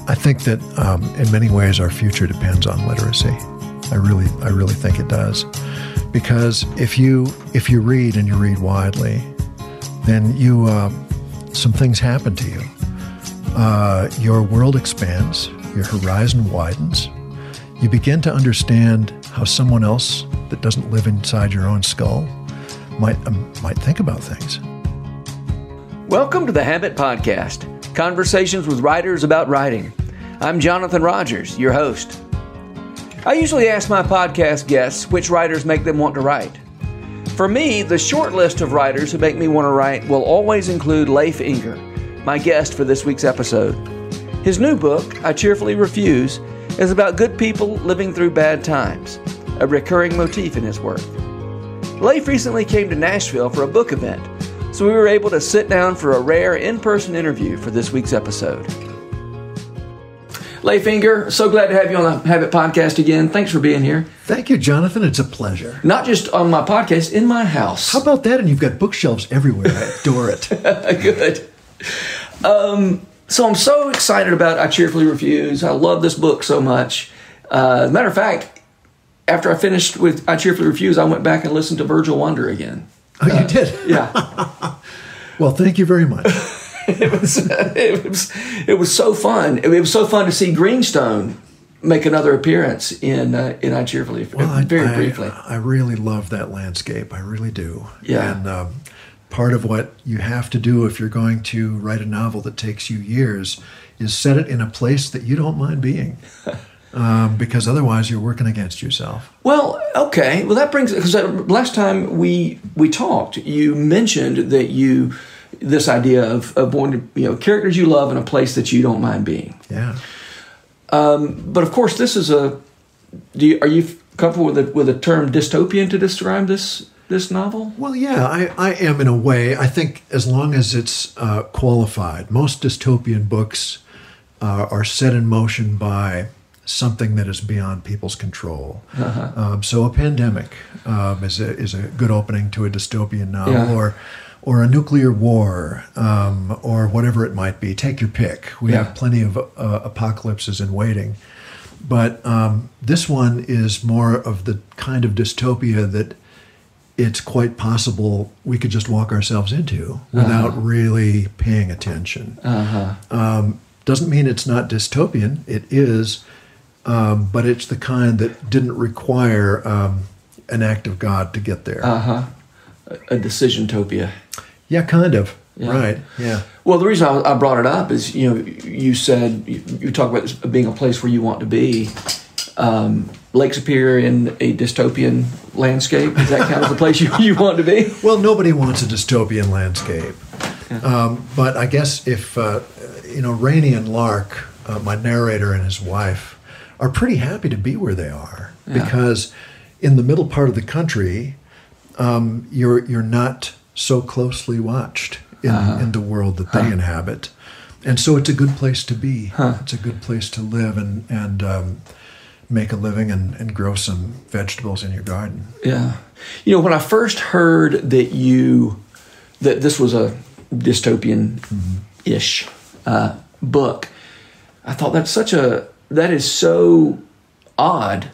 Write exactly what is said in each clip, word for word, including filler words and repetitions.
I think that um, in many ways our future depends on literacy. I really, I really think it does, because if you if you read and you read widely, then you uh, some things happen to you. Uh, your world expands, your horizon widens. You begin to understand how someone else that doesn't live inside your own skull might um, might think about things. Welcome to the Habit Podcast, conversations with writers about writing. I'm Jonathan Rogers, your host. I usually ask my podcast guests which writers make them want to write. For me, the short list of writers who make me want to write will always include Leif Enger, my guest for this week's episode. His new book, I Cheerfully Refuse, is about good people living through bad times, a recurring motif in his work. Leif recently came to Nashville for a book event, so we were able to sit down for a rare in-person interview for this week's episode. Leif Enger, so glad to have you on the Habit Podcast again. Thanks for being here. Thank you, Jonathan. It's a pleasure. Not just on my podcast, in my house. How about that? And you've got bookshelves everywhere. I adore it. Good. Um, so I'm so excited about I Cheerfully Refuse. I love this book so much. Uh, as a matter of fact, after I finished with I Cheerfully Refuse, I went back and listened to Virgil Wonder again. Oh, uh, you did? Yeah. Well, thank you very much. it was it was it was so fun. It was so fun to see Greenstone make another appearance in uh, in I Cheerfully. Well, very I, briefly. I, I really love that landscape. I really do. Yeah. And um, part of what you have to do if you're going to write a novel that takes you years is set it in a place that you don't mind being. Um, because otherwise you're working against yourself. Well, okay. Well, that brings, because last time we we talked, you mentioned that you, this idea of, of wanting to, you know, characters you love in a place that you don't mind being. Yeah. Um, but of course, this is a, do you, are you comfortable with a, with a term dystopian to describe this this novel? Well, yeah, I, I am in a way. I think as long as it's uh, qualified. Most dystopian books uh, are set in motion by something that is beyond people's control. Uh-huh. Um, so a pandemic um, is a is a good opening to a dystopian novel, yeah. or or a nuclear war, um, or whatever it might be. Take your pick. We yeah. have plenty of uh, apocalypses in waiting. But um, this one is more of the kind of dystopia that it's quite possible we could just walk ourselves into without uh-huh. really paying attention. Uh-huh. Um, doesn't mean it's not dystopian. It is. Um, but it's the kind that didn't require um, an act of God to get there. Uh-huh. A decision-topia. Yeah, kind of. Yeah. Right, yeah. Well, the reason I, I brought it up is, you know, you said, you, you talk about this being a place where you want to be. Um, Lake Superior in a dystopian landscape, is that kind of the place you, you want to be? Well, nobody wants a dystopian landscape. Yeah. Um, but I guess if, uh, you know, Rainey and Lark, uh, my narrator and his wife, are pretty happy to be where they are, yeah. because in the middle part of the country, um, you're you're not so closely watched in, uh-huh. in the world that they huh. inhabit, and so it's a good place to be. Huh. It's a good place to live and and um, make a living and, and grow some vegetables in your garden. Yeah, you know, when I first heard that you that this was a dystopian-ish mm-hmm. uh, book, I thought that's such a That is so odd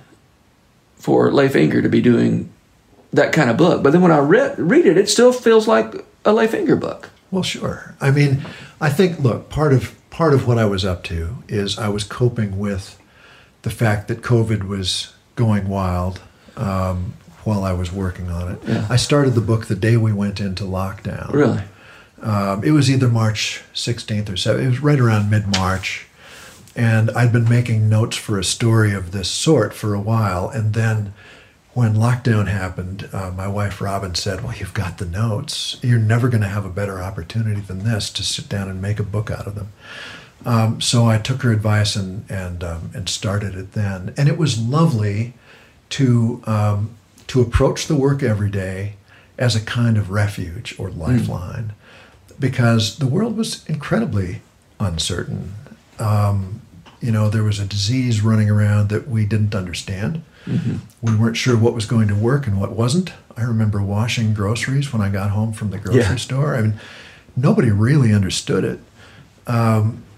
for Leif Enger to be doing that kind of book. But then when I read, read it, it still feels like a Leif Enger book. Well, sure. I mean, I think, look, part of part of what I was up to is I was coping with the fact that COVID was going wild um, while I was working on it. Yeah. I started the book the day we went into lockdown. Really? Um, it was either March sixteenth or seventeenth. It was right around mid-March. And I'd been making notes for a story of this sort for a while. And then when lockdown happened, uh, my wife Robin said, well, you've got the notes. You're never going to have a better opportunity than this to sit down and make a book out of them. Um, so I took her advice and and um, and started it then. And it was lovely to um, to approach the work every day as a kind of refuge or lifeline, mm. because the world was incredibly uncertain. Um, You know, there was a disease running around that we didn't understand. Mm-hmm. We weren't sure what was going to work and what wasn't. I remember washing groceries when I got home from the grocery yeah. store. I mean, nobody really understood it. Um,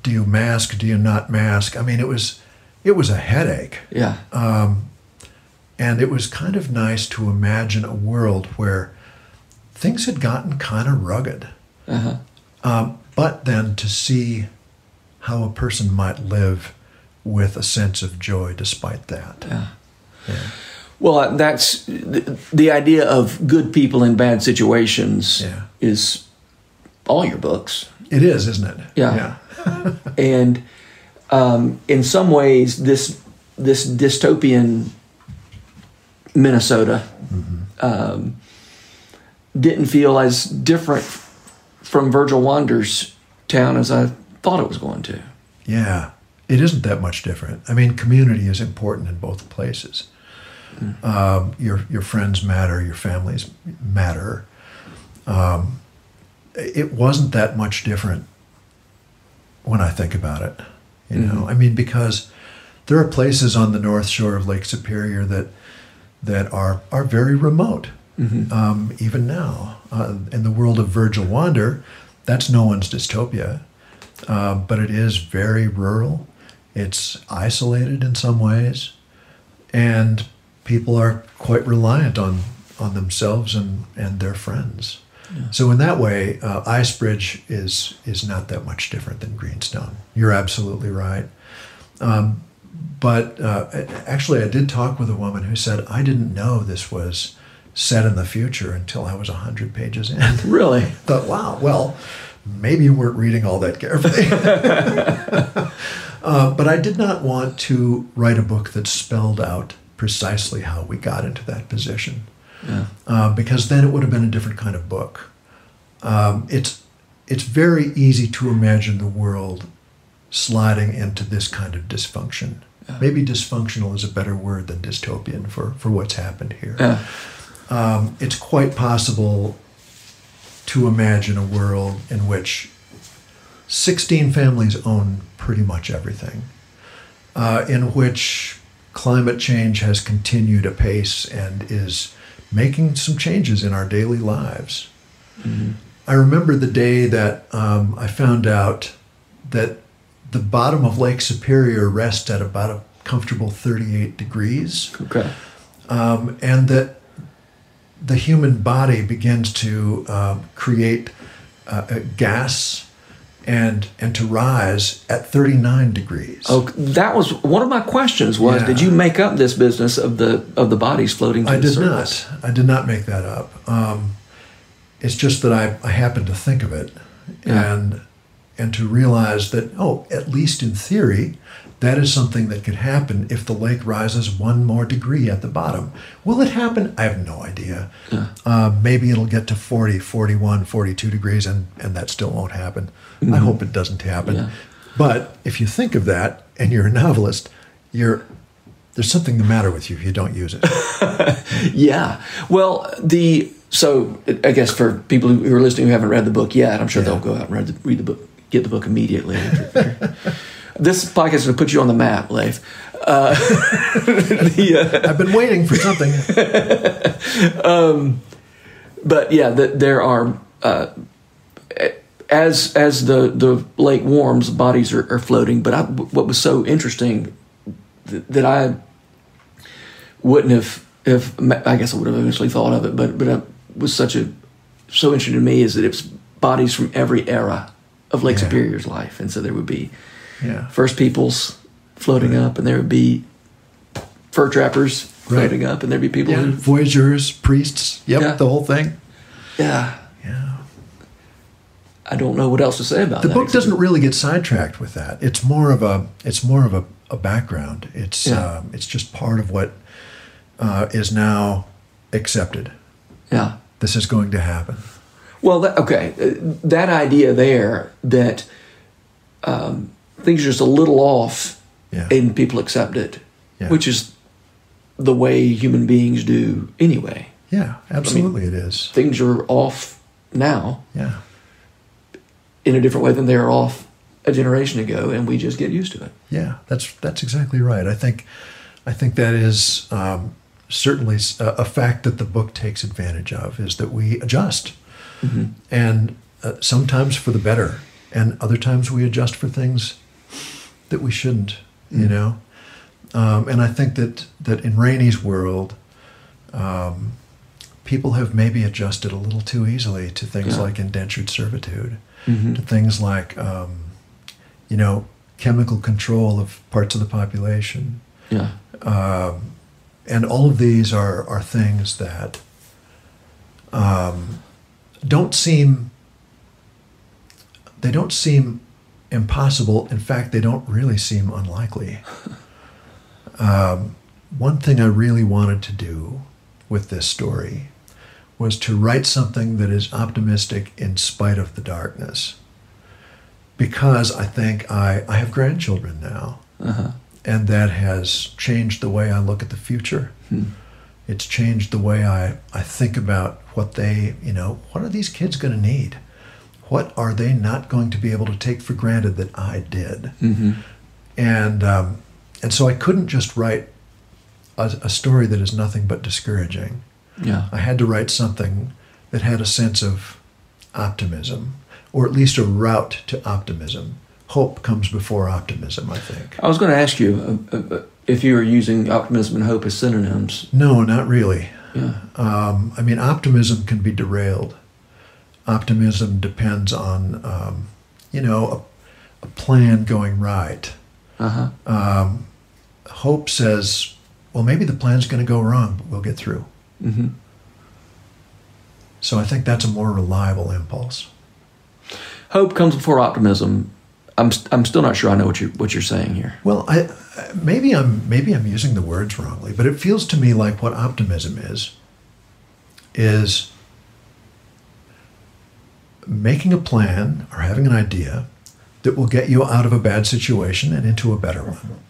do you mask? Do you not mask? I mean, it was it was a headache. Yeah. Um, and it was kind of nice to imagine a world where things had gotten kind of rugged. Uh-huh. Um, but then to see how a person might live with a sense of joy despite that. Yeah. Yeah. Well, that's the, the idea of good people in bad situations Yeah. is all your books. It is, isn't it? Yeah. Yeah. And um, in some ways, this this dystopian Minnesota Mm-hmm. um, didn't feel as different from Virgil Wander's town as I thought it was going to. Yeah. It isn't that much different. I mean, community is important in both places. Mm. Um, your your friends matter, your families matter. Um, it wasn't that much different when I think about it. You know, Mhm. I mean, because there are places on the north shore of Lake Superior that that are are very remote, Mhm. um, even now. Uh, in the world of Virgil Wander, that's no one's dystopia, uh, but it is very rural. It's isolated in some ways, and people are quite reliant on on themselves and, and their friends. Yeah. So in that way, uh, Icebridge is is not that much different than Greenstone. You're absolutely right. Um, but uh, actually, I did talk with a woman who said, I didn't know this was set in the future until I was one hundred pages in. Really? I thought, wow, well, maybe you weren't reading all that carefully. uh, but I did not want to write a book that spelled out precisely how we got into that position. Yeah. Uh, because then it would have been a different kind of book. Um, it's it's very easy to imagine the world sliding into this kind of dysfunction. Yeah. Maybe dysfunctional is a better word than dystopian for, for what's happened here. Yeah. Um, it's quite possible to imagine a world in which sixteen families own pretty much everything, uh, in which climate change has continued apace and is making some changes in our daily lives. Mm-hmm. I remember the day that um, I found out that the bottom of Lake Superior rests at about a comfortable thirty-eight degrees, Okay. um, and that the human body begins to um, create uh, a gas and and to rise at thirty-nine degrees. Oh, that was one of my questions. Was Yeah. did you make up this business of the of the bodies floating to I the did surface? not. I did not make that up. Um, it's just that I, I happened to think of it, Yeah. and and to realize that, oh, at least in theory, that is something that could happen if the lake rises one more degree at the bottom. Will it happen? I have no idea. Yeah. Uh, maybe it'll get to forty, forty-one, forty-two degrees, and, and that still won't happen. Mm-hmm. I hope it doesn't happen. Yeah. But if you think of that and you're a novelist, you're there's something the matter with you if you don't use it. Yeah. Well, the so I guess for people who are listening who haven't read the book yet, I'm sure Yeah. they'll go out and read the, read the book, get the book immediately. This podcast is going to put you on the map, Leif. Uh, the, uh, I've been waiting for something. um, but yeah, the, there are uh, as as the, the lake warms, bodies are, are floating. But I, what was so interesting th- that I wouldn't have, if I guess I would have eventually thought of it, but but it was such a so interesting to me is that it's bodies from every era of Lake Yeah. Superior's life, and so there would be Yeah. First Peoples floating Right. up, and there would be fur trappers floating up, and there'd be people Yeah. who, Voyageurs, priests. Yep, Yeah. the whole thing. yeah. Yeah. I don't know what else to say about The that. book doesn't really get sidetracked with that. It's more of a it's more of a, a background. It's Yeah. um, it's just part of what uh, is now accepted. Yeah. This is going to happen. Well, that, okay, uh, that idea there that um, things are just a little off, Yeah. and people accept it, Yeah. which is the way human beings do anyway. Yeah, absolutely it is. Things are off now Yeah. in a different way than they were off a generation ago, and we just get used to it. Yeah, that's that's exactly right. I think I think that is um, certainly s- a, a fact that the book takes advantage of is that we adjust, Mm-hmm. and uh, sometimes for the better. and other times we adjust for things that we shouldn't, mm. you know. Um, and I think that that in Rainey's world, um, people have maybe adjusted a little too easily to things yeah. like indentured servitude, mm-hmm. to things like, um, you know, chemical control of parts of the population. Yeah. Um, and all of these are, are things that um, don't seem, they don't seem impossible. In fact, they don't really seem unlikely. um, one thing I really wanted to do with this story was to write something that is optimistic in spite of the darkness. Because I think I, I have grandchildren now. Uh-huh. And that has changed the way I look at the future. Hmm. It's changed the way I, I think about what they, you know, what are these kids going to need? What are they not going to be able to take for granted that I did? Mm-hmm. And um, and so I couldn't just write a, a story that is nothing but discouraging. Yeah. I had to write something that had a sense of optimism, or at least a route to optimism. Hope comes before optimism, I think. I was going to ask you uh, uh, if you were using optimism and hope as synonyms. No, not really. Yeah. Um, I mean, optimism can be derailed. Optimism depends on, um, you know, a, a plan going right. Uh-huh. Um, hope says, well, maybe the plan's going to go wrong, but we'll get through. Mm-hmm. So I think that's a more reliable impulse. Hope comes before optimism. I'm I'm still not sure I know what you what you're saying here. Well, I maybe I'm maybe I'm using the words wrongly, but it feels to me like what optimism is is making a plan or having an idea that will get you out of a bad situation and into a better one.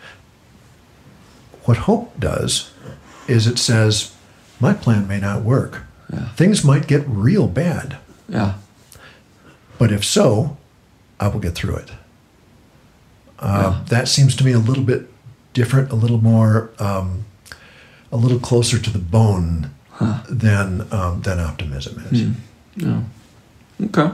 What hope does is it says, my plan may not work. Yeah. Things might get real bad. Yeah. But if so, I will get through it. Uh, yeah. That seems to me a little bit different, a little more, um, a little closer to the bone huh. than um, than optimism is. Mm. Yeah. Okay.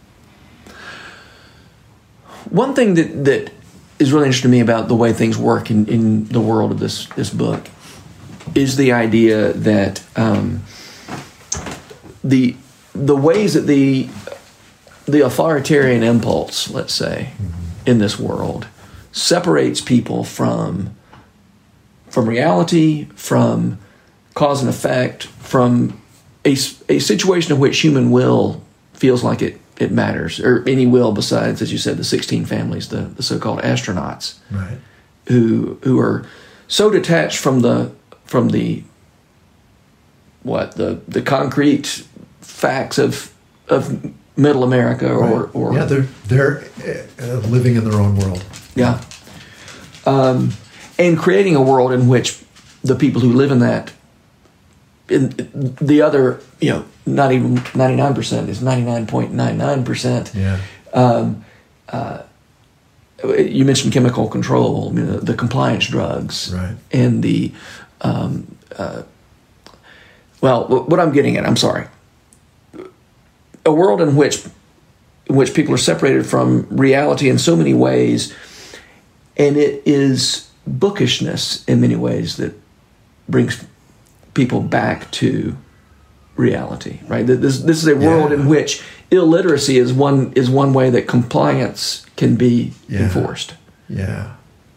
One thing that, that is really interesting to me about the way things work in, in the world of this this book is the idea that um, the the ways that the the authoritarian impulse, let's say, mm-hmm. in this world separates people from from reality, from cause and effect, from a, a situation in which human will feels like it it matters, or any will besides, as you said, the sixteen families, the, the so-called astronauts, right. who who are so detached from the from the what the the concrete facts of of Middle America, or, right. or yeah, they're they're uh, living in their own world. Yeah, um, and creating a world in which the people who live in that, in the other, you know, not even ninety-nine percent is ninety-nine point nine nine percent. Yeah. Um, uh, you mentioned chemical control, I mean, the, the compliance drugs, right. and the um, uh, well, what I'm getting at, I'm sorry. A world in which in which people are separated from reality in so many ways, and it is bookishness in many ways that brings people back to reality. Right? This this is a world yeah. in which illiteracy is one is one way that compliance can be yeah. enforced. Yeah.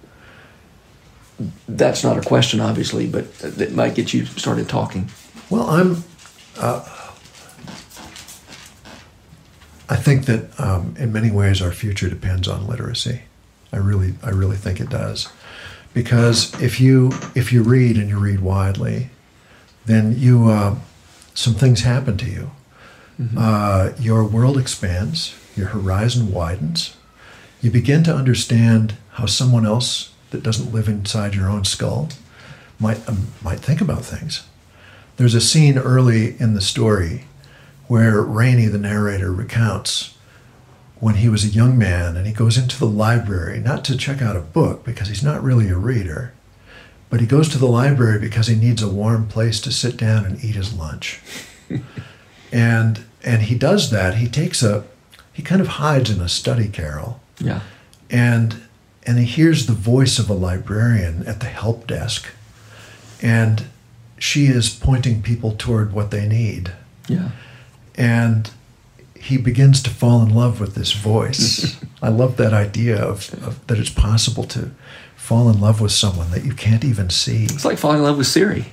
That's not a question, obviously, but it might get you started talking. Well, I'm. Uh, I think that um, in many ways our future depends on literacy. I really, I really think it does, because if you if you read and you read widely, then you uh, some things happen to you. Mm-hmm. Uh, your world expands, your horizon widens. You begin to understand how someone else that doesn't live inside your own skull might um, might think about things. There's a scene early in the story where Rainey, the narrator, recounts when he was a young man and he goes into the library, not to check out a book because he's not really a reader, but he goes to the library because he needs a warm place to sit down and eat his lunch. and and he does that. He takes a he kind of hides in a study carrel. Yeah. And and he hears the voice of a librarian at the help desk, and she is pointing people toward what they need. Yeah. And he begins to fall in love with this voice. I love that idea of, of that it's possible to fall in love with someone that you can't even see. It's like falling in love with Siri.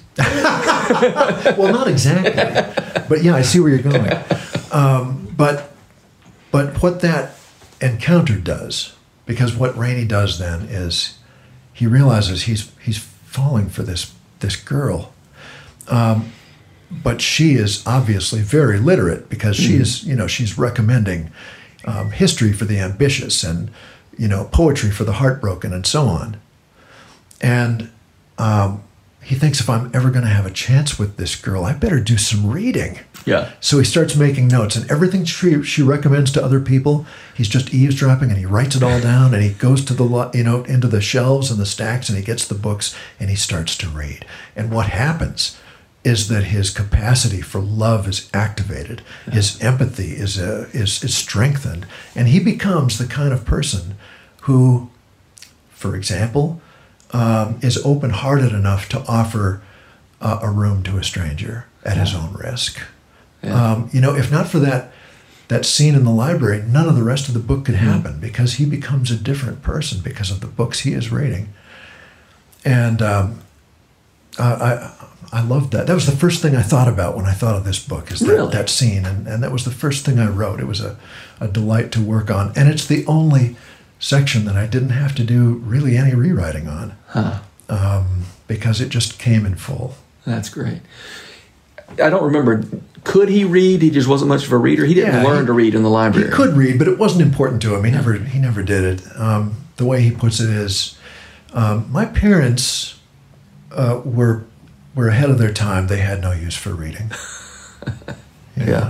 Well, not exactly, but yeah, I see where you're going. Um, but but what that encounter does, because what Rainey does then is he realizes he's he's falling for this this girl, um, but she is obviously very literate because she is you know she's recommending um, history for the ambitious and you know poetry for the heartbroken and so on, and. Um, He thinks if I'm ever going to have a chance with this girl, I better do some reading. Yeah. So he starts making notes, and everything she, she recommends to other people, he's just eavesdropping, and he writes it all down, and he goes to the lo- you know into the shelves and the stacks, and he gets the books, and he starts to read. And what happens is that his capacity for love is activated, yeah. his empathy is uh, is is strengthened, and he becomes the kind of person who, for example. Um, is open-hearted enough to offer uh, a room to a stranger at yeah. his own risk. Yeah. Um, you know, if not for that that scene in the library, none of the rest of the book could happen mm-hmm. because he becomes a different person because of the books he is reading. And um, uh, I I loved that. That was the first thing I thought about when I thought of this book, is that, really? that scene. And, and that was the first thing I wrote. It was a, a delight to work on. And it's the only section that I didn't have to do really any rewriting on, huh. um, because it just came in full. That's great. I don't remember. Could he read? He just wasn't much of a reader. He didn't Yeah, learn he, to read in the library. He could read, but it wasn't important to him. He never he never did it. Um, the way he puts it is, um, my parents uh, were were ahead of their time. They had no use for reading. Yeah. yeah.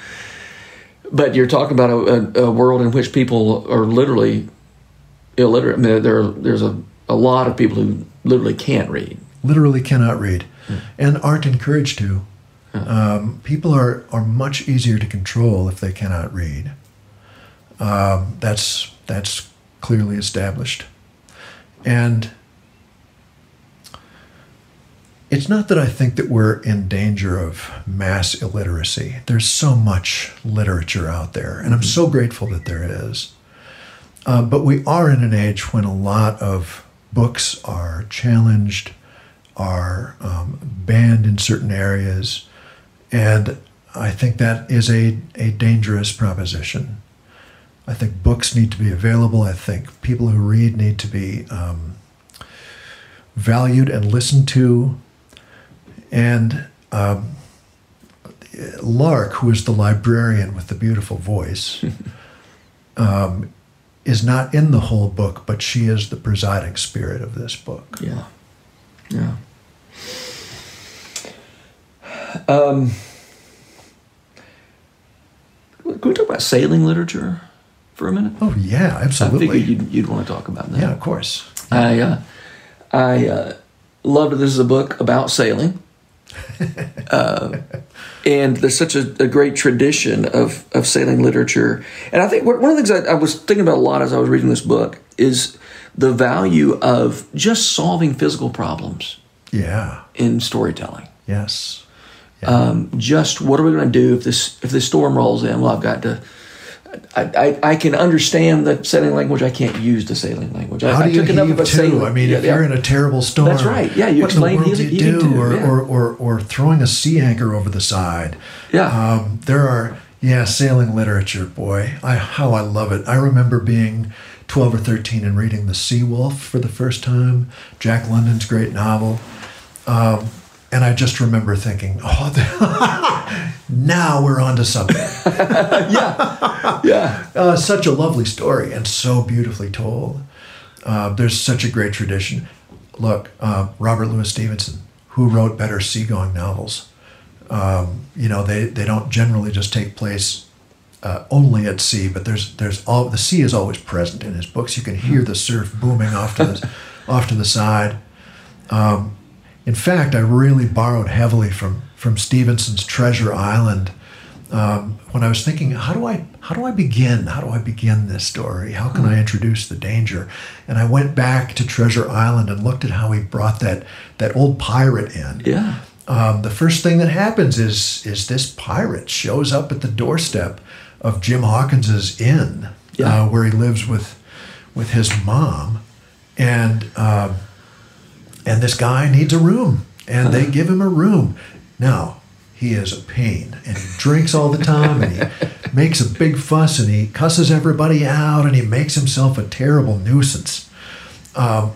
But you're talking about a, a, a world in which people are literally illiterate. I mean, there, there's a, a lot of people who literally can't read. Literally cannot read, mm. and aren't encouraged to. Mm. Um, people are, are much easier to control if they cannot read. Um, that's that's clearly established. And it's not that I think that we're in danger of mass illiteracy. There's so much literature out there, and I'm so grateful that there is. Uh, but we are in an age when a lot of books are challenged, are um, banned in certain areas, and I think that is a, a dangerous proposition. I think books need to be available. I think people who read need to be um, valued and listened to. And um, Lark, who is the librarian with the beautiful voice, um, is not in the whole book, but she is the presiding spirit of this book. Yeah, yeah. Um, can we talk about sailing literature for a minute? Oh yeah, absolutely. I figured you'd, you'd want to talk about that. Yeah, of course. I uh, I uh, love that this is a book about sailing. uh, and there's such a, a great tradition of, of sailing literature. And I think one of the things I, I was thinking about a lot as I was reading this book is the value of just solving physical problems. Yeah. In storytelling. Yes. Yeah. Um, just what are we going to do if this if this storm rolls in? Well, I've got to. I, I, I can understand the sailing language. I can't use the sailing language. I, How do you I took enough of a heave to? sailing, I mean, yeah, if yeah. you're in a terrible storm, that's right. Yeah, you what in the explain world do you heaving do? to, Or, yeah. or, or, or throwing a sea anchor over the side. Yeah. Um, there are, yeah, sailing literature, boy. I How I love it. I remember being twelve or thirteen and reading The Sea Wolf for the first time, Jack London's great novel. Um, and I just remember thinking, oh, now we're on to something. yeah, yeah. Uh, such a lovely story and so beautifully told. Uh, there's such a great tradition. Look, uh, Robert Louis Stevenson, who wrote better seagoing novels. Um, you know, they, they don't generally just take place uh, only at sea, but there's there's all the sea is always present in his books. You can hear the surf booming off to the off to the side. Um, in fact, I really borrowed heavily from from Stevenson's Treasure Island um, when I was thinking, how do I how do I begin? How do I begin this story? How can I introduce the danger? And I went back to Treasure Island and looked at how he brought that that old pirate in. Yeah. Um, the first thing that happens is is this pirate shows up at the doorstep of Jim Hawkins's inn, Yeah. uh, where he lives with with his mom, and uh, and this guy needs a room, and they give him a room. Now, he is a pain, and he drinks all the time, and he makes a big fuss, and he cusses everybody out, and he makes himself a terrible nuisance. Um,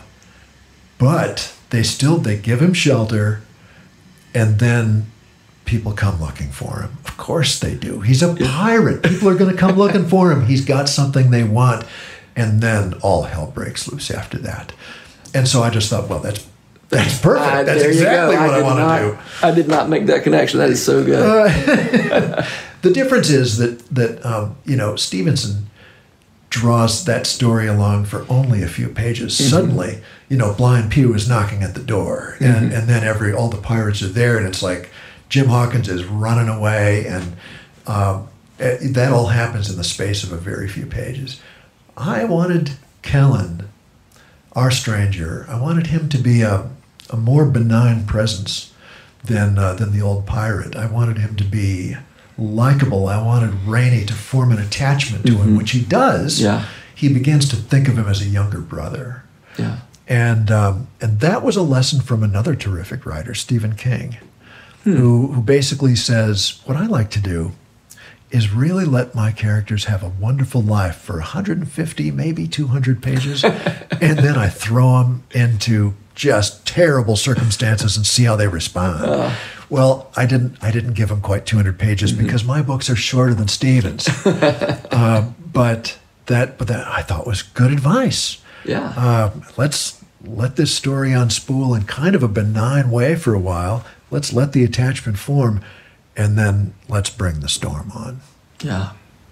but they still, they give him shelter, and then people come looking for him. Of course they do. He's a pirate. People are going to come looking for him. He's got something they want, and then all hell breaks loose after that. And so I just thought, well, that's That's perfect. Uh, That's there you exactly go. what I, did want not, to do. I did not make that connection. That is so good. Uh, the difference is that that um, you know, Stevenson draws that story along for only a few pages. Mm-hmm. Suddenly, you know, Blind Pew is knocking at the door, and mm-hmm. and then every all the pirates are there, and it's like Jim Hawkins is running away, and um, it, that all happens in the space of a very few pages. I wanted Kellen, our stranger, I wanted him to be a a more benign presence than uh, than the old pirate. I wanted him to be likable. I wanted Rainey to form an attachment to mm-hmm. him, which he does. Yeah. He begins to think of him as a younger brother. Yeah. And um, and that was a lesson from another terrific writer, Stephen King, hmm. who who basically says, what I like to do is really let my characters have a wonderful life for one hundred fifty, maybe two hundred pages, and then I throw them into just terrible circumstances and see how they respond. Uh, well, I didn't. I didn't give him quite two hundred pages mm-hmm. because my books are shorter than Stephen's. uh, but that, but that I thought was good advice. Yeah. Uh, let's let this story unspool in kind of a benign way for a while. Let's let the attachment form, and then let's bring the storm on. Yeah.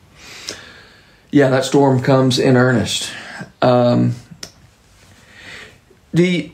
Yeah, that storm comes in earnest. Um, the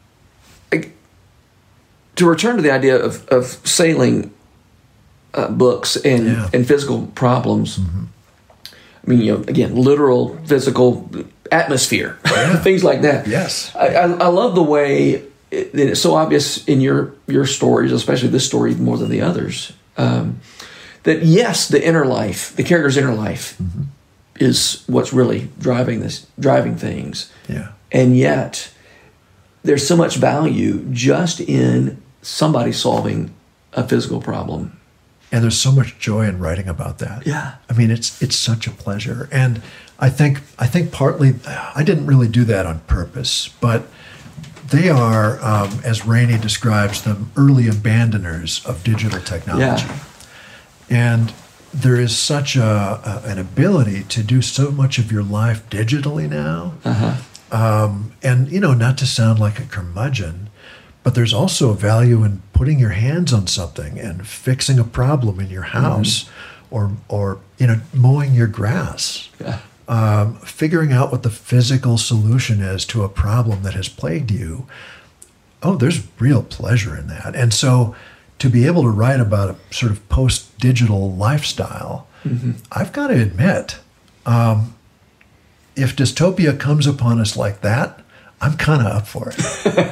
to return to the idea of, of sailing uh, books and, yeah. and physical problems, mm-hmm. I mean, you know, again, literal, physical atmosphere, yeah. things like that. Yes. I, I, I love the way it, it's so obvious in your, your stories, especially this story more than the others, um, that yes, the inner life, the character's inner life mm-hmm. is what's really driving this, driving things. Yeah. And yet there's so much value just in somebody solving a physical problem. And there's so much joy in writing about that. Yeah. I mean, it's it's such a pleasure. And I think I think partly I didn't really do that on purpose, but they are, um, as Rainey describes them, early abandoners of digital technology. Yeah. And there is such a, a an ability to do so much of your life digitally now. Uh-huh. Um, and, you know, not to sound like a curmudgeon, but there's also a value in putting your hands on something and fixing a problem in your house mm-hmm. or, or, you know, mowing your grass, yeah. um, figuring out what the physical solution is to a problem that has plagued you. Oh, there's real pleasure in that. And so to be able to write about a sort of post-digital lifestyle, mm-hmm. I've got to admit, um, if dystopia comes upon us like that, I'm kind of up for it.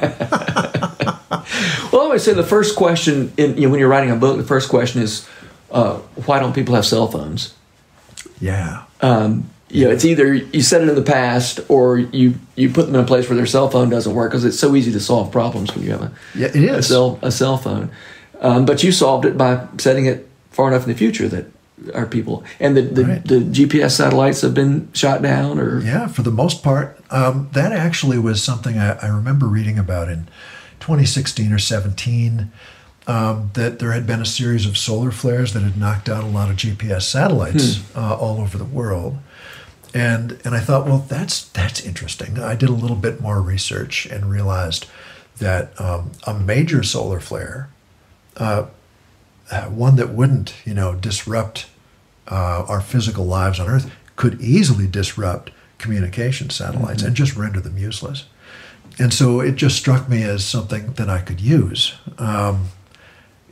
Well, I always say the first question, in, you know, when you're writing a book, the first question is, uh, why don't people have cell phones? Yeah. Um, you know, it's either you set it in the past or you, you put them in a place where their cell phone doesn't work because it's so easy to solve problems when you have a, yeah, it is. a, cell, a cell phone. Um, but you solved it by setting it far enough in the future that our people and the the, right. the G P S satellites have been shot down, or yeah, for the most part. Um, that actually was something I, I remember reading about in twenty sixteen or seventeen. Um, that there had been a series of solar flares that had knocked out a lot of G P S satellites hmm. uh, all over the world, and and I thought, well, that's that's interesting. I did a little bit more research and realized that um, a major solar flare. Uh, Uh, one that wouldn't, you know, disrupt uh, our physical lives on Earth, could easily disrupt communication satellites mm-hmm. and just render them useless. And so it just struck me as something that I could use. Um,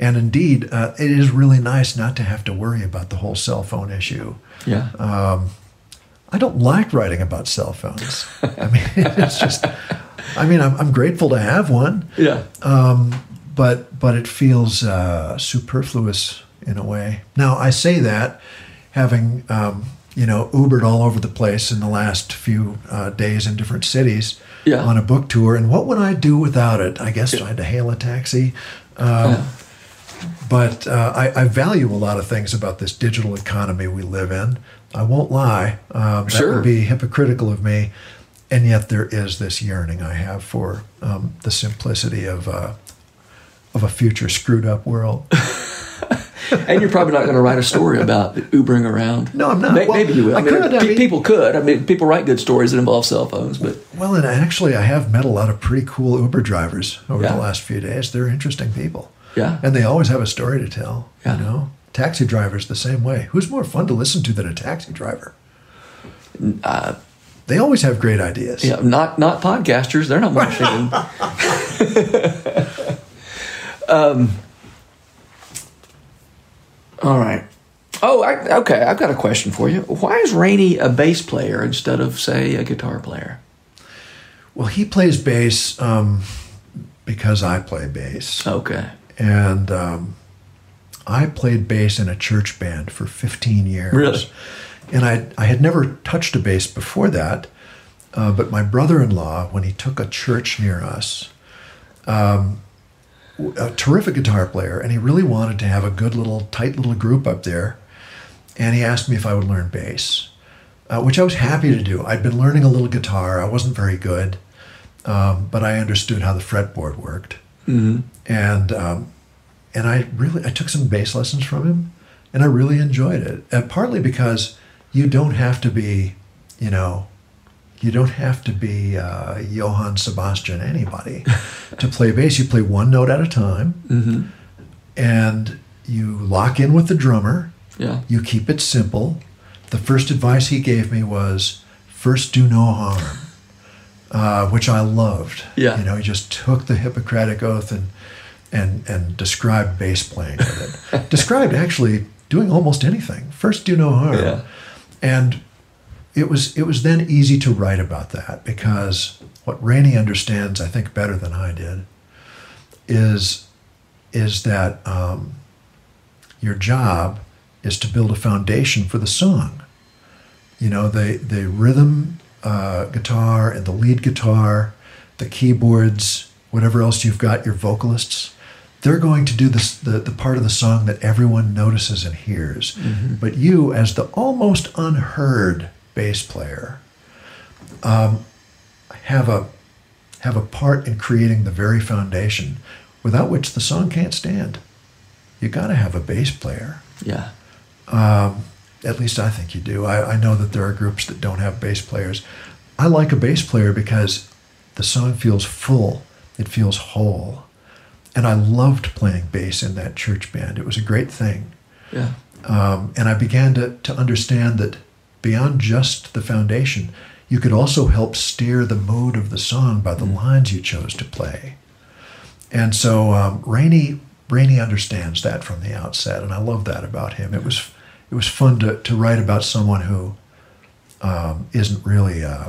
And indeed, uh, it is really nice not to have to worry about the whole cell phone issue. Yeah. Um, I don't like writing about cell phones. I mean, it's just, I mean, I'm, I'm grateful to have one. Yeah. Um, but but it feels uh, superfluous in a way. Now, I say that having, um, you know, Ubered all over the place in the last few uh, days in different cities yeah. on a book tour. And what would I do without it? I guess I had to hail a taxi. Um, yeah. But uh, I, I value a lot of things about this digital economy we live in. I won't lie. Um, that Sure. would be hypocritical of me. And yet there is this yearning I have for um, the simplicity of uh, of a future screwed up world. And you're probably not going to write a story about Ubering around. No, I'm not. Maybe, Well, maybe you will. I, I mean, could, I pe- mean- people could. I mean, people write good stories that involve cell phones, but Well, and actually I have met a lot of pretty cool Uber drivers over Yeah. the last few days. They're interesting people. yeah. And they always have a story to tell. Yeah. You know, taxi drivers the same way. Who's more fun to listen to than a taxi driver? Uh, They always have great ideas. yeah, not not podcasters. They're not more interested. um, all right. Oh, I, okay. I've got a question for you. Why is Rainey a bass player instead of, say, a guitar player? Well, he plays bass um, because I play bass. Okay. And um, I played bass in a church band for fifteen years. Really? And I, I had never touched a bass before that. Uh, but my brother-in-law, when he took a church near us, um, a terrific guitar player, and he really wanted to have a good little, tight little group up there. And he asked me if I would learn bass, uh, which I was happy to do. I'd been learning a little guitar. I wasn't very good, um, but I understood how the fretboard worked. Mm-hmm. And um, and I really I took some bass lessons from him, and I really enjoyed it. And partly because you don't have to be, you know, you don't have to be uh, Johann Sebastian anybody to play bass. You play one note at a time, Mm-hmm. and you lock in with the drummer. Yeah. You keep it simple. The first advice he gave me was, first do no harm, uh, which I loved. Yeah. You know, he just took the Hippocratic Oath and and and described bass playing with it. Described actually doing almost anything. First do no harm. Yeah. And it was it was then easy to write about that, because what Rainey understands, I think, better than I did, is is that um, your job is to build a foundation for the song. You know, the the rhythm uh, guitar and the lead guitar, the keyboards, whatever else you've got, your vocalists, they're going to do this, the, the part of the song that everyone notices and hears. Mm-hmm. But you, as the almost unheard bass player, um, have a have a part in creating the very foundation without which the song can't stand. You got to have a bass player. Yeah. Um, at least I think you do. I, I know that there are groups that don't have bass players. I like a bass player because the song feels full. It feels whole. And I loved playing bass in that church band. It was a great thing. Yeah. Um, and I began to, to understand that beyond just the foundation, you could also help steer the mood of the song by the lines you chose to play. And so um, Rainey, Rainey understands that from the outset, and I love that about him. It was it was fun to, to write about someone who um, isn't really, uh,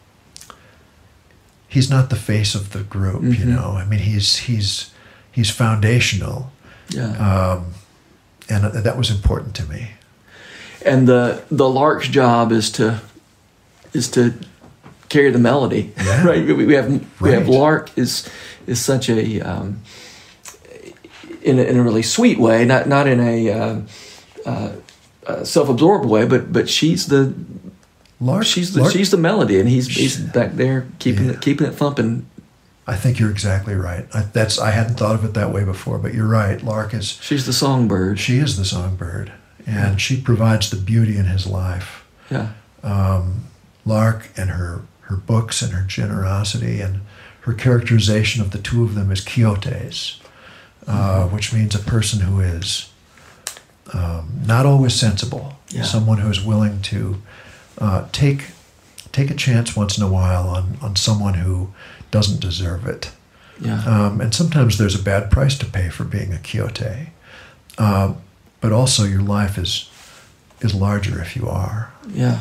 he's not the face of the group, Mm-hmm. you know. I mean, he's he's he's foundational, Yeah. um, and that was important to me. And the the lark's job is to is to carry the melody. Yeah. Right. We, we have we have Right. lark is is such a um, in a, in a really sweet way, not not in a uh, uh, uh, self-absorbed way, but but she's the Lark, she's the Lark- she's the melody, and he's he's back there keeping Yeah. it keeping it thumping. I think you're exactly right. I, that's I hadn't thought of it that way before, but you're right. Lark is She's the songbird. she is the songbird, and she provides the beauty in his life. Yeah. Um, Lark and her her books and her generosity and her characterization of the two of them as quixotes, uh, Mm-hmm. which means a person who is um, not always sensible, Yeah. someone who is willing to uh, take take a chance once in a while on on someone who doesn't deserve it. Yeah. Um, and sometimes there's a bad price to pay for being a Quixote. Uh, but also your life is is larger if you are. Yeah.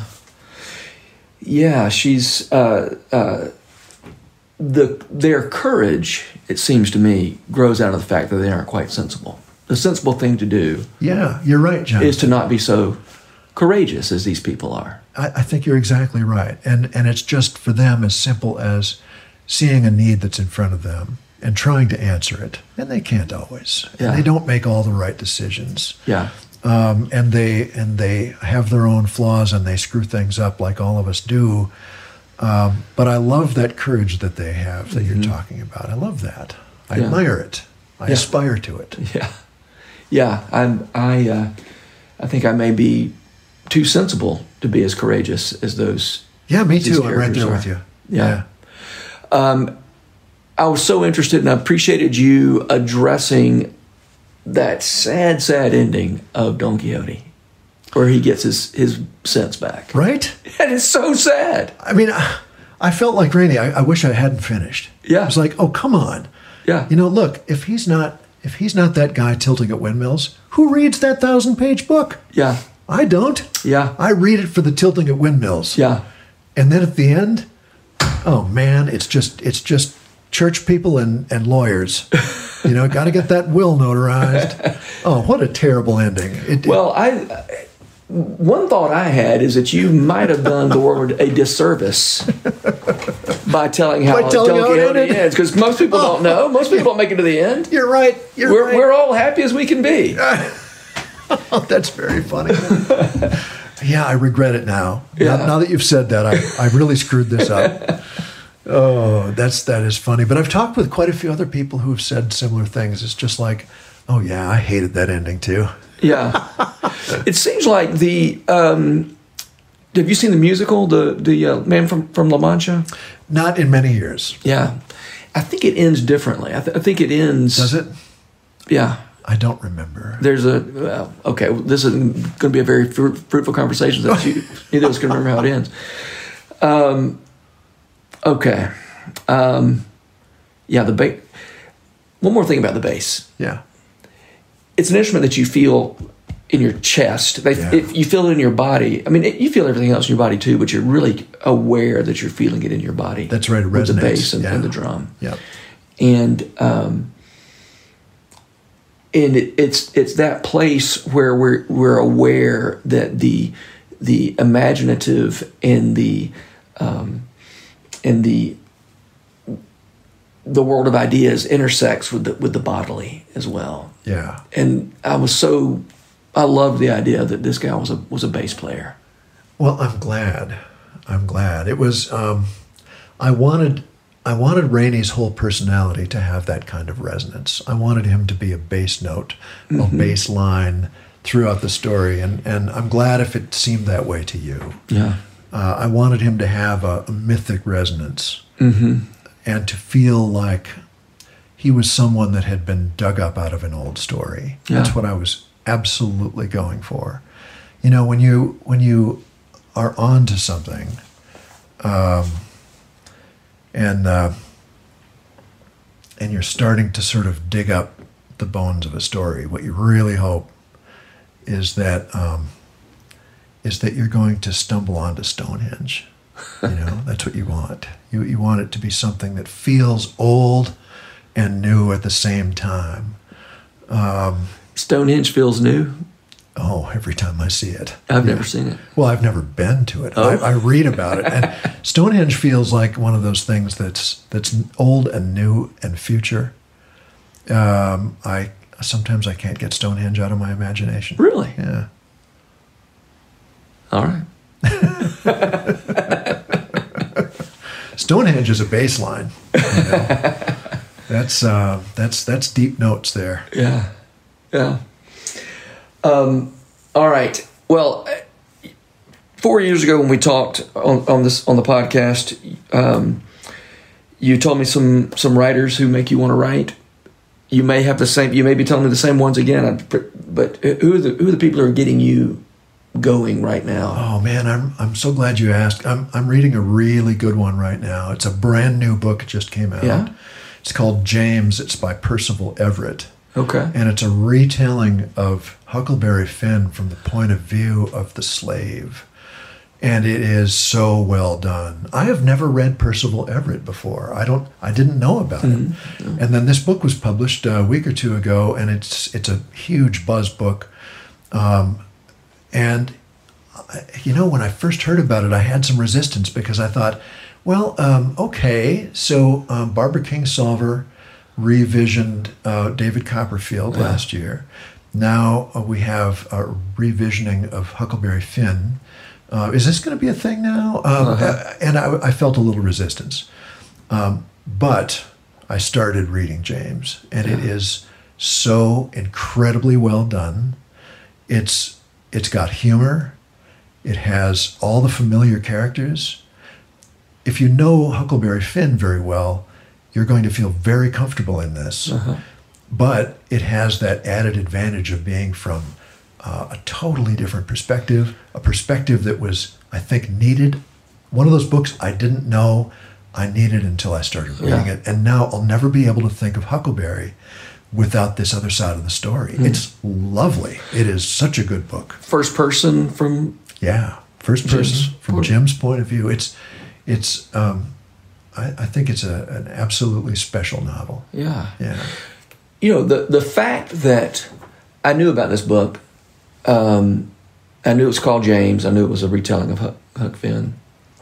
Yeah, she's uh, uh, the their courage, it seems to me, grows out of the fact that they aren't quite sensible. The sensible thing to do, Yeah, you're right, John. is to not be so courageous as these people are. I, I think you're exactly right. And and it's just for them as simple as seeing a need that's in front of them and trying to answer it. And they can't always. Yeah. And they don't make all the right decisions. Yeah. Um, and they and they have their own flaws and they screw things up like all of us do. Um, but I love that courage that they have that Mm-hmm. you're talking about. I love that. I Yeah. admire it. I Yeah. aspire to it. Yeah. Yeah. I'm, I, uh, I think I may be too sensible to be as courageous as those. Yeah, me These too. I'm right characters there are. with you. Yeah. Um, I was so interested and I appreciated you addressing that sad, sad ending of Don Quixote, where he gets his, his sense back. Right? And it's so sad. I mean, I, I felt like Rainey. I, I wish I hadn't finished. Yeah. I was like, oh, come on. Yeah. You know, look, if he's not if he's not that guy tilting at windmills, who reads that thousand page book? Yeah. I don't. Yeah. I read it for the tilting at windmills. Yeah. And then at the end, oh man, it's just it's just church people and, and lawyers. You know, got to get that will notarized. Oh, what a terrible ending. It, Well, I one thought I had is that you might have done the world a disservice by telling how By telling Don how it Quixote ended? ends, because most people don't know. Most people don't make it to the end. you're right. You're We're right. we're all happy as we can be. Oh, that's very funny. Yeah, I regret it now. Yeah. Now, now that you've said that, I, I really screwed this up. Oh, that's that is funny. But I've talked with quite a few other people who have said similar things. It's just like, oh yeah, I hated that ending too. Yeah, it seems like the. Um, have you seen the musical, the the uh, Man from from La Mancha? Not in many years. Yeah, I think it ends differently. I, th- I think it ends. Does it? Yeah. I don't remember. There's a well, okay. Well, this isn't going to be a very fru- fruitful conversation. That you neither of us can remember how it ends. Um, okay, um, yeah. The bass. One more thing about the bass. Yeah. It's an instrument that you feel in your chest. They, Yeah. it, you feel it in your body. I mean, it, you feel everything else in your body too, but you're really aware that you're feeling it in your body. That's right. It with the resonates. bass and, Yeah. and the drum. Yeah. And um, and it, it's it's that place where we're we're aware that the the imaginative and the um, and the the world of ideas intersects with the with the bodily as well. Yeah. And I was so I loved the idea that this guy was a was a bass player. Well, I'm glad. I'm glad. It was. Um, I wanted. I wanted Rainey's whole personality to have that kind of resonance. I wanted him to be a bass note, Mm-hmm. a bass line throughout the story, and and I'm glad if it seemed that way to you. Yeah. Uh, I wanted him to have a, a mythic resonance, Mm-hmm. and to feel like he was someone that had been dug up out of an old story. Yeah. That's what I was absolutely going for. You know, when you when you are on to something, um, and uh, and you're starting to sort of dig up the bones of a story, what you really hope is that um, is that you're going to stumble onto Stonehenge. You know, that's what you want. You you want it to be something that feels old and new at the same time. Um, Stonehenge feels new. oh, every time I see it. I've Yeah. never seen it. Well, I've never been to it. Oh. I, I read about it, and Stonehenge feels like one of those things that's that's old and new and future. Um, I sometimes I can't get Stonehenge out of my imagination. Really? Yeah. All right. Stonehenge is a bass line. You know? that's uh, that's that's deep notes there. Yeah. Yeah. Um, all right. Well, four years ago when we talked on, on this on the podcast, um, you told me some some writers who make you want to write. You may have the same. You may be telling me the same ones again. But who are the who are the people who are getting you going right now? Oh man, I'm I'm so glad you asked. I'm I'm reading a really good one right now. It's a brand new book. It just came out. Yeah. It's called James. It's by Percival Everett. Okay. And it's a retelling of Huckleberry Finn from the point of view of the slave. And it is so well done. I have never read Percival Everett before. I don't. I didn't know about mm-hmm. it. Mm-hmm. And then this book was published a week or two ago, and it's it's a huge buzz book. Um, and you know, when I first heard about it, I had some resistance because I thought, well, um, okay, so um, Barbara Kingsolver revisioned uh, David Copperfield yeah. last year. Now uh, we have a revisioning of Huckleberry Finn. Uh, is this going to be a thing now? Um, uh-huh. And I, I felt a little resistance. Um, but I started reading James, and yeah. it is so incredibly well done. It's It's got humor. It has all the familiar characters. If you know Huckleberry Finn very well, you're going to feel very comfortable in this. Uh-huh. But it has that added advantage of being from uh, a totally different perspective, a perspective that was, I think, needed. One of those books I didn't know I needed until I started reading yeah. it. And now I'll never be able to think of Huckleberry without this other side of the story. Mm. It's lovely. It is such a good book. First person from... Yeah, first person Jim's from point. Jim's point of view. It's, it's. Um, I, I think it's a, an absolutely special novel. Yeah, yeah. You know, the the fact that I knew about this book, um, I knew it was called James. I knew it was a retelling of Huck, Huck Finn.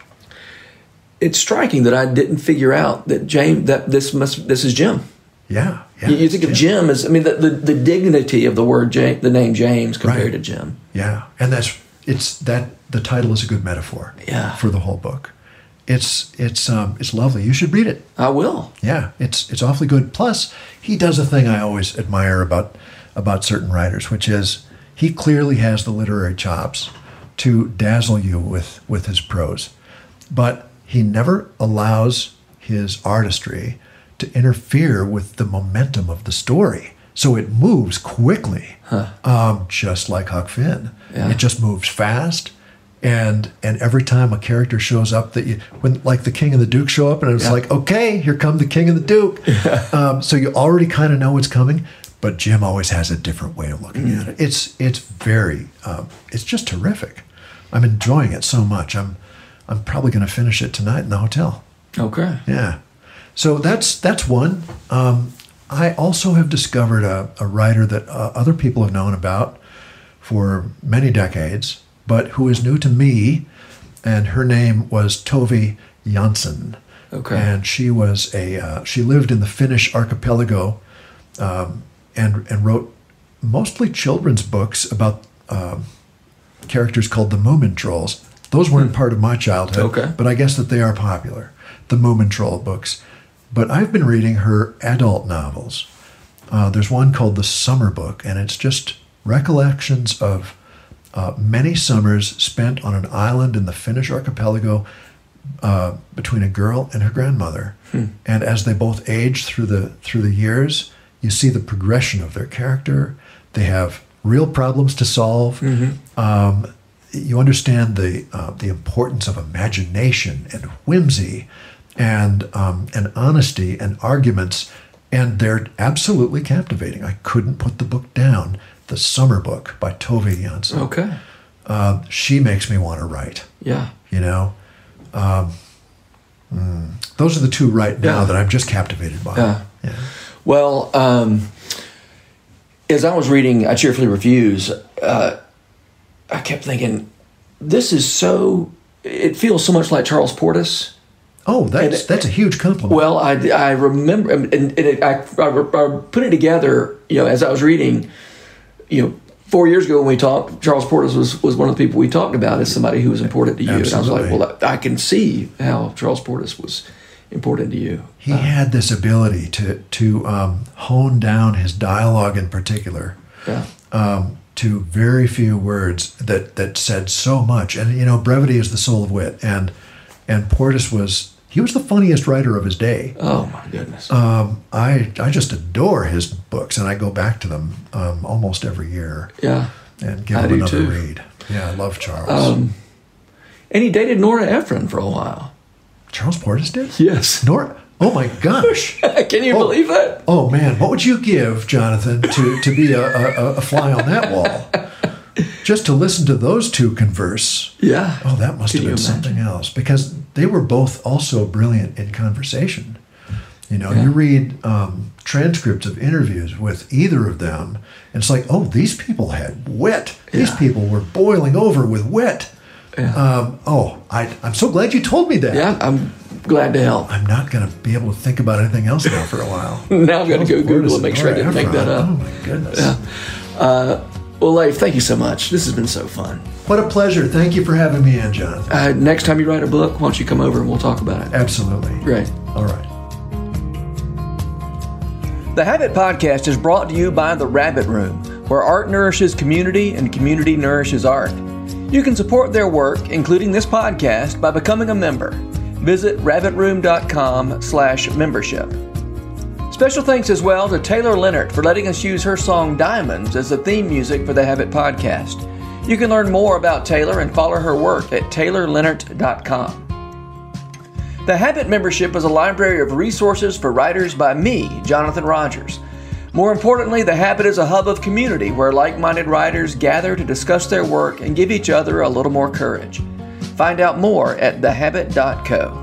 It's striking that I didn't figure out that James that this must this is Jim. Yeah, yeah. You, you think Jim. of Jim as I mean the, the the dignity of the word James, the name James compared right. to Jim. Yeah, and that's. It's that the title is a good metaphor yeah. for the whole book. It's it's um it's lovely. You should read it. I will. Yeah, it's it's awfully good. Plus, he does a thing I always admire about about certain writers, which is he clearly has the literary chops to dazzle you with with his prose, but he never allows his artistry to interfere with the momentum of the story. So it moves quickly, huh. um, just like Huck Finn. Yeah. It just moves fast, and and every time a character shows up, that you when like the King and the Duke show up, and it's yeah. like, okay, here come the King and the Duke. Yeah. Um, so you already kind of know what's coming, but Jim always has a different way of looking mm. at it. It's it's very um, it's just terrific. I'm enjoying it so much. I'm I'm probably going to finish it tonight in the hotel. Okay. Yeah. So that's that's one. Um, I also have discovered a, a writer that uh, other people have known about for many decades, but who is new to me, and her name was Tove Jansson. Okay. And she was a uh, she lived in the Finnish archipelago, um, and and wrote mostly children's books about um, characters called the Moomin Trolls. Those weren't hmm. part of my childhood, okay. but I guess that they are popular, the Moomin Troll books. But I've been reading her adult novels. Uh, there's one called The Summer Book, and it's just recollections of uh, many summers spent on an island in the Finnish archipelago uh, between a girl and her grandmother. Hmm. And as they both age through the through the years, you see the progression of their character. They have real problems to solve. Mm-hmm. Um, you understand the uh, the importance of imagination and whimsy, and um, and honesty and arguments, and they're absolutely captivating. I couldn't put the book down. The Summer Book by Tove Jansson. Okay. Uh, she makes me want to write. Yeah. You know? Um, mm, those are the two right now yeah. that I'm just captivated by. Yeah. yeah. Well, um, as I was reading I Cheerfully Refuse, uh, I kept thinking, this is so, it feels so much like Charles Portis. Oh, that's and, that's a huge compliment. Well, I, I remember, and, and it, I, I, I put it together, you know, as I was reading, you know, four years ago when we talked, Charles Portis was, was one of the people we talked about as somebody who was important to you. Absolutely. And I was like, well, I, I can see how Charles Portis was important to you. He uh, had this ability to to um, hone down his dialogue in particular yeah. um, to very few words that, that said so much. And, you know, brevity is the soul of wit. And and Portis was, he was the funniest writer of his day. Oh, my goodness. Um, I I just adore his books, and I go back to them um, almost every year. Yeah. And give I them do another too. read. Yeah, I love Charles. Um, and he dated Nora Ephron for a while. Charles Portis did? Yes. Nora? Oh my gosh! Can you oh, believe that? Oh man, what would you give, Jonathan, to, to be a, a, a fly on that wall? Just to listen to those two converse. Yeah. Oh, that must Can have been something else, because they were both also brilliant in conversation. You know, yeah. you read um, transcripts of interviews with either of them, and it's like, oh, these people had wit. These yeah. people were boiling over with wit. Yeah. Um, oh, I, I'm so glad you told me that. Yeah, I'm glad to help. I'm not going to be able to think about anything else now for a while. Now I've got to go Google and make sure I didn't make that up. Oh, my goodness. Yeah. Uh, well, Leif, thank you so much. This has been so fun. What a pleasure. Thank you for having me in, Jonathan. Uh, next time you write a book, why don't you come over and we'll talk about it? Absolutely. Great. All right. The Habit Podcast is brought to you by The Rabbit Room, where art nourishes community and community nourishes art. You can support their work, including this podcast, by becoming a member. Visit rabbitroom.com slash membership. Special thanks as well to Taylor Leonard for letting us use her song Diamonds as the theme music for the Habit Podcast. You can learn more about Taylor and follow her work at taylor leonard dot com. The Habit membership is a library of resources for writers by me, Jonathan Rogers. More importantly, The Habit is a hub of community where like-minded writers gather to discuss their work and give each other a little more courage. Find out more at the habit dot co.